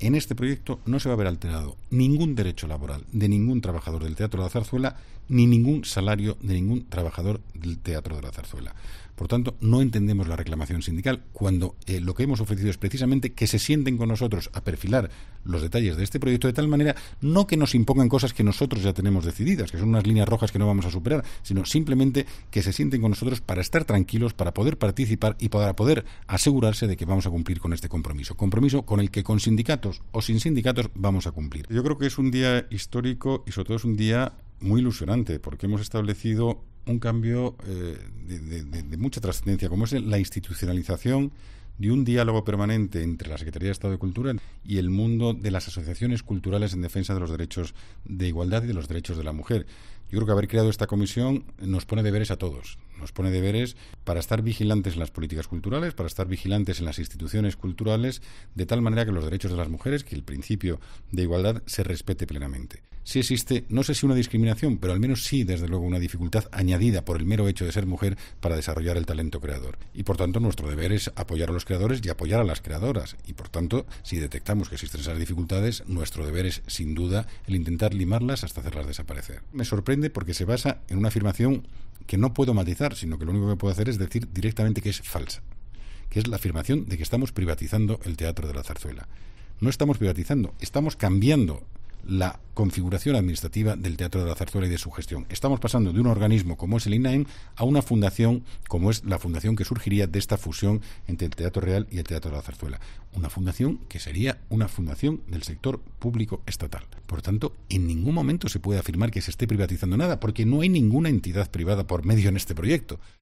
en este proyecto no se va a ver alterado ningún derecho laboral de ningún trabajador del Teatro de la Zarzuela, ni ningún salario de ningún trabajador del Teatro de la Zarzuela. Por tanto, no entendemos la reclamación sindical cuando lo que hemos ofrecido es precisamente que se sienten con nosotros a perfilar los detalles de este proyecto de tal manera, no que nos impongan cosas que nosotros ya tenemos decididas, que son unas líneas rojas que no vamos a superar, sino simplemente que se sienten con nosotros para estar tranquilos, para poder participar y para poder asegurarse de que vamos a cumplir con este compromiso con el que con sindicatos o sin sindicatos vamos a cumplir. Yo creo que es un día histórico y sobre todo es un día muy ilusionante porque hemos establecido un cambio de mucha trascendencia, como es la institucionalización de un diálogo permanente entre la Secretaría de Estado de Cultura y el mundo de las asociaciones culturales en defensa de los derechos de igualdad y de los derechos de la mujer. Yo creo que haber creado esta comisión nos pone deberes a todos. Nos pone deberes para estar vigilantes en las políticas culturales, para estar vigilantes en las instituciones culturales, de tal manera que los derechos de las mujeres, que el principio de igualdad se respete plenamente. Sí existe, no sé si una discriminación, pero al menos sí, desde luego, una dificultad añadida por el mero hecho de ser mujer para desarrollar el talento creador. Y, por tanto, nuestro deber es apoyar a los creadores y apoyar a las creadoras. Y, por tanto, si detectamos que existen esas dificultades, nuestro deber es, sin duda, el intentar limarlas hasta hacerlas desaparecer. Me sorprende porque se basa en una afirmación que no puedo matizar, sino que lo único que puedo hacer es decir directamente que es falsa, que es la afirmación de que estamos privatizando el Teatro de la Zarzuela. No estamos privatizando, estamos cambiando la configuración administrativa del Teatro de la Zarzuela y de su gestión. Estamos pasando de un organismo como es el INAEM a una fundación como es la fundación que surgiría de esta fusión entre el Teatro Real y el Teatro de la Zarzuela. Una fundación que sería una fundación del sector público estatal. Por tanto, en ningún momento se puede afirmar que se esté privatizando nada, porque no hay ninguna entidad privada por medio en este proyecto.